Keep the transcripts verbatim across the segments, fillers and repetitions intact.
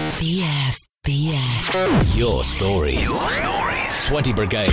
B F B S. Your stories. Your stories. twenty Brigade.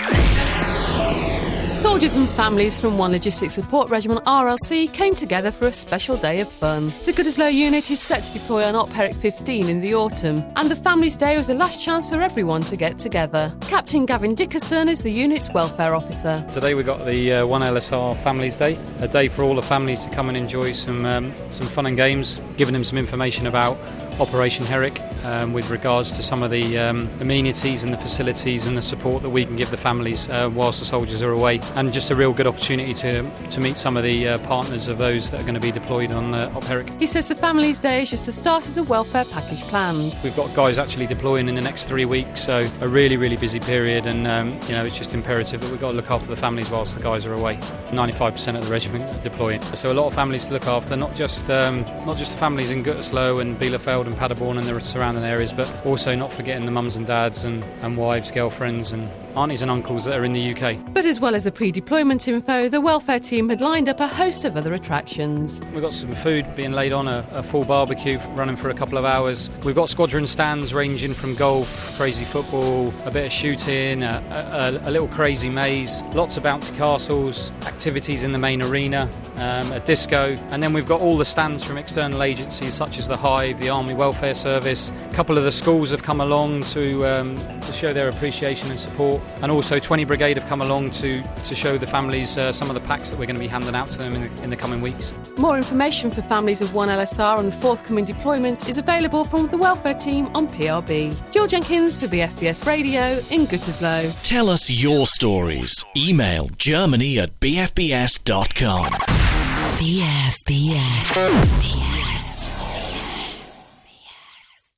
Soldiers and families from one Logistics Support Regiment R L C came together for a special day of fun. The Gooderslow unit is set to deploy on Op Herrick fifteen in the autumn, and the Families' Day was the last chance for everyone to get together. Captain Gavin Dickerson is the unit's welfare officer. Today we got the uh, one L S R Families' Day, a day for all the families to come and enjoy some um, some fun and games, giving them some information about Operation Herrick um, with regards to some of the um, amenities and the facilities and the support that we can give the families uh, whilst the soldiers are away, and just a real good opportunity to to meet some of the uh, partners of those that are going to be deployed on uh, Op Herrick. He says the Families' Day is just the start of the welfare package planned. We've got guys actually deploying in the next three weeks, so a really, really busy period, and um, you know, it's just imperative that we've got to look after the families whilst the guys are away. ninety-five percent of the regiment are deploying, so a lot of families to look after, not just um, not just the families in Gütersloh and Bielefeld and Paderborn and the surrounding areas, but also not forgetting the mums and dads and, and wives, girlfriends and aunties and uncles that are in the U K. But as well as the pre-deployment info, the welfare team had lined up a host of other attractions. We've got some food being laid on, a, a full barbecue running for a couple of hours. We've got squadron stands ranging from golf, crazy football, a bit of shooting, a, a, a little crazy maze, lots of bouncy castles, activities in the main arena, um, a disco, and then we've got all the stands from external agencies such as the Hive, the Army Welfare Service. A couple of the schools have come along to um, to show their appreciation and support, and also twenty Brigade have come along to, to show the families uh, some of the packs that we're going to be handing out to them in the, in the coming weeks. More information for families of one L S R on the forthcoming deployment is available from the welfare team on P R B. Jill Jenkins for B F B S Radio in Gütersloh. Tell us your stories. Email germany at b f b s dot com. B F B S.